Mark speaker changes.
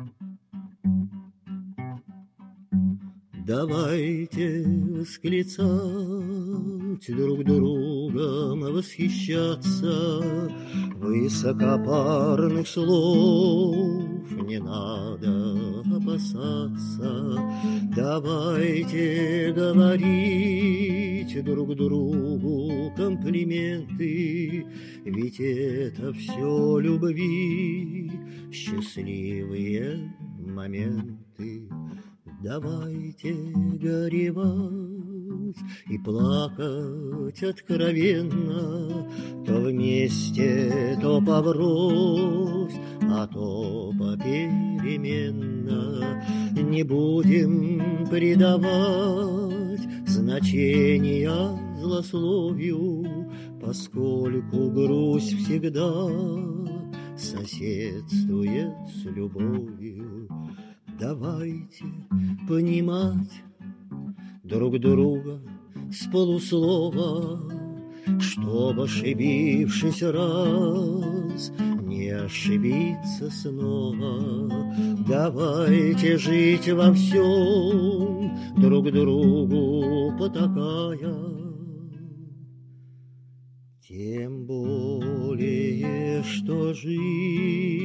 Speaker 1: Давайте восклицать, друг другом восхищаться, высокопарных слов не надо опасаться. Давайте говорить друг другу комплименты, ведь это все любви, счастливые моменты. Давайте горевать и плакать откровенно, то вместе, то поврось, а то попеременно. Не будем придавать значения злословию, поскольку грусть всегда соседствует с любовью. Давайте понимать друг друга с полуслова, чтоб, ошибившись раз, не ошибиться снова. Давайте жить во всем, друг другу потакая, тем более, что жизнь